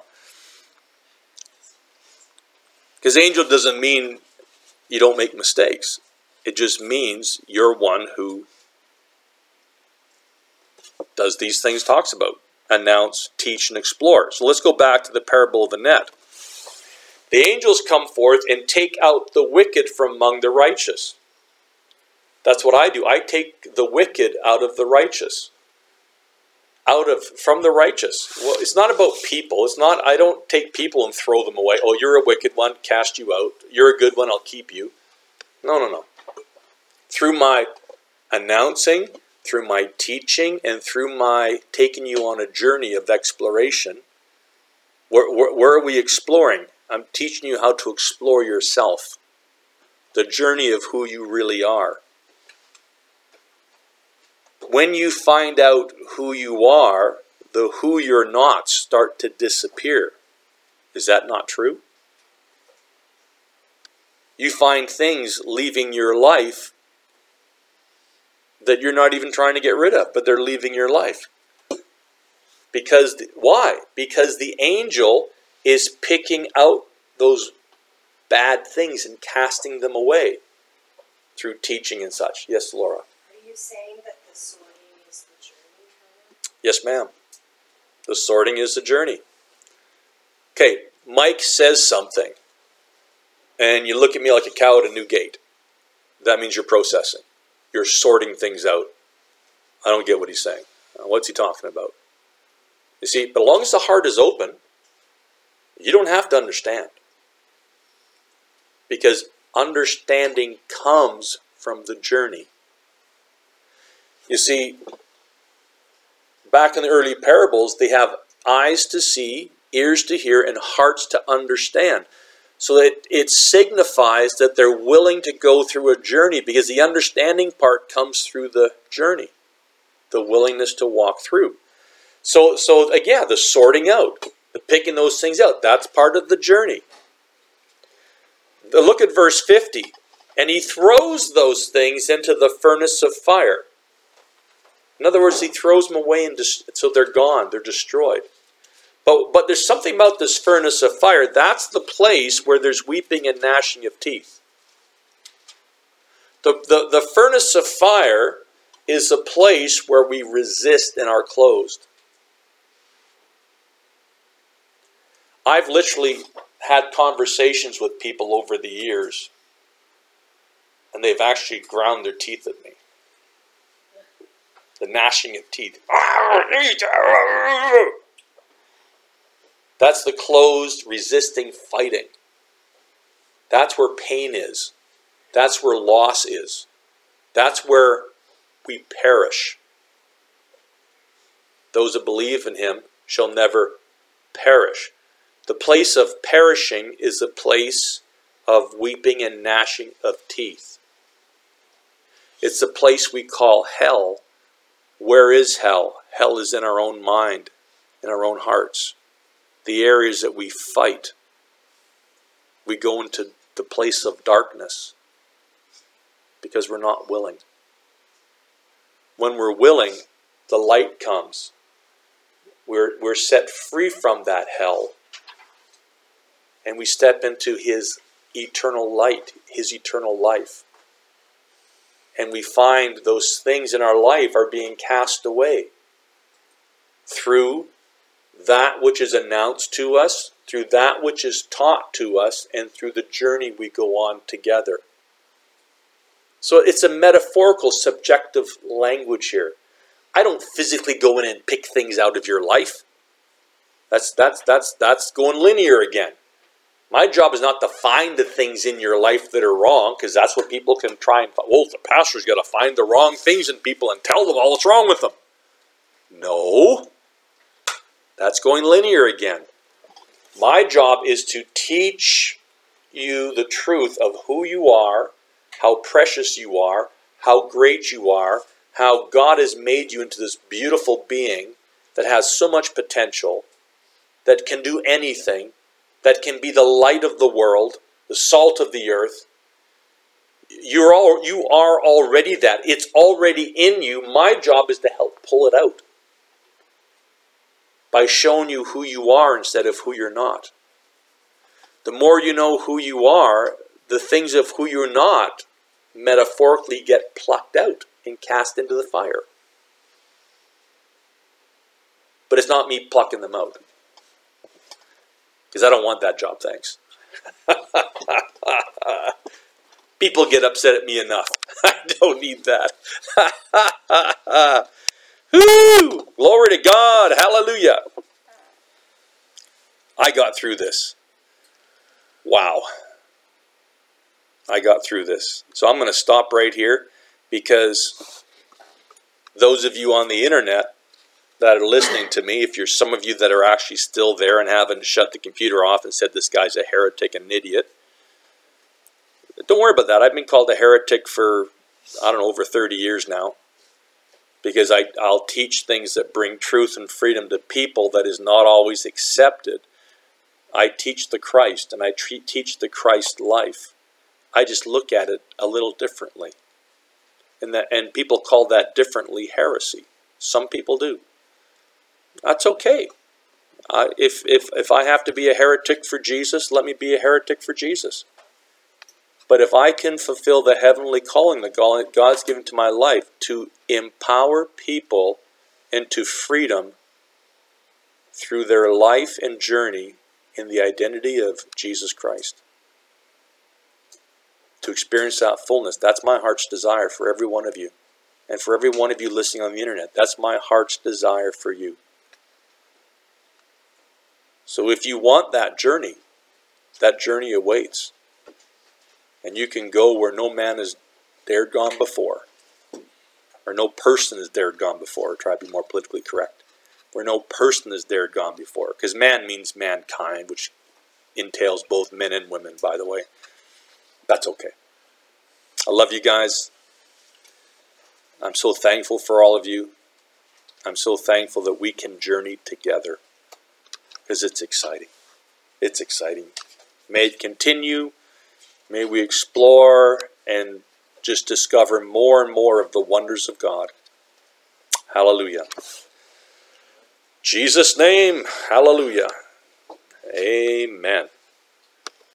Because angel doesn't mean you don't make mistakes. It just means you're one who does these things, talks about. Announce, teach, and explore. So let's go back to the parable of the net. The angels come forth and take out the wicked from among the righteous. That's what I do. I take the wicked out of the righteous. From the righteous. Well, it's not about people. I don't take people and throw them away. Oh, you're a wicked one, cast you out. You're a good one, I'll keep you. No. Through my announcing, through my teaching, and through my taking you on a journey of exploration, where are we exploring? I'm teaching you how to explore yourself. The journey of who you really are. When you find out who you are, the who you're not start to disappear. Is that not true? You find things leaving your life that you're not even trying to get rid of, but they're leaving your life. Why? Because the angel is picking out those bad things and casting them away through teaching and such. Yes, Laura? Are you saying that the sorting is the journey? Yes, ma'am. The sorting is the journey. Okay, Mike says something, and you look at me like a cow at a new gate. That means you're processing. You're sorting things out. I don't get what he's saying. What's he talking about? You see, but as long as the heart is open, you don't have to understand. Because understanding comes from the journey. You see, back in the early parables, they have eyes to see, ears to hear, and hearts to understand. So that it signifies that they're willing to go through a journey, because the understanding part comes through the journey. The willingness to walk through. So again, the sorting out, the picking those things out, that's part of the journey. Look at verse 50. And he throws those things into the furnace of fire. In other words, he throws them away, so they're gone, they're destroyed. But there's something about this furnace of fire. That's the place where there's weeping and gnashing of teeth. The furnace of fire is a place where we resist and are closed. I've literally had conversations with people over the years, and they've actually ground their teeth at me. The gnashing of teeth. That's the closed, resisting, fighting. That's where pain is. That's where loss is. That's where we perish. Those that believe in him shall never perish. The place of perishing is the place of weeping and gnashing of teeth. It's the place we call hell. Where is hell? Hell is in our own mind, in our own hearts. The areas that we fight. We go into the place of darkness because we're not willing. When we're willing, the light comes. We're set free from that hell. And we step into his eternal light, his eternal life. And we find those things in our life are being cast away through that which is announced to us, through that which is taught to us, and through the journey we go on together. So it's a metaphorical, subjective language here. I don't physically go in and pick things out of your life. That's going linear again. My job is not to find the things in your life that are wrong, because that's what people can try and find. Well, the pastor's got to find the wrong things in people and tell them all what's wrong with them. No. That's going linear again. My job is to teach you the truth of who you are, how precious you are, how great you are, how God has made you into this beautiful being that has so much potential, that can do anything, that can be the light of the world, the salt of the earth. You are already that. It's already in you. My job is to help pull it out by showing you who you are instead of who you're not. The more you know who you are, the things of who you're not metaphorically get plucked out and cast into the fire. But it's not me plucking them out, because I don't want that job, thanks. People get upset at me enough. I don't need that. Woo! Glory to God. Hallelujah. I got through this. Wow. I got through this. So I'm going to stop right here, because those of you on the internet that are listening to me, if you're some of you that are actually still there and haven't shut the computer off and said this guy's a heretic and an idiot, don't worry about that. I've been called a heretic for, over 30 years now, because I'll teach things that bring truth and freedom to people that is not always accepted. I teach the Christ, and I teach the Christ life. I just look at it a little differently. And people call that differently heresy. Some people do. That's okay. If I have to be a heretic for Jesus, let me be a heretic for Jesus. But if I can fulfill the heavenly calling that God's given to my life to empower people into freedom through their life and journey in the identity of Jesus Christ, to experience that fullness, that's my heart's desire for every one of you. And for every one of you listening on the internet, that's my heart's desire for you. So if you want that journey awaits. And you can go where no man has dared gone before. Or no person has dared gone before, or try to be more politically correct. Where no person has dared gone before. Because man means mankind, which entails both men and women, by the way. That's okay. I love you guys. I'm so thankful for all of you. I'm so thankful that we can journey together. Because it's exciting. It's exciting. May it continue. May we explore and just discover more and more of the wonders of God. Hallelujah. Jesus' name. Hallelujah. Amen.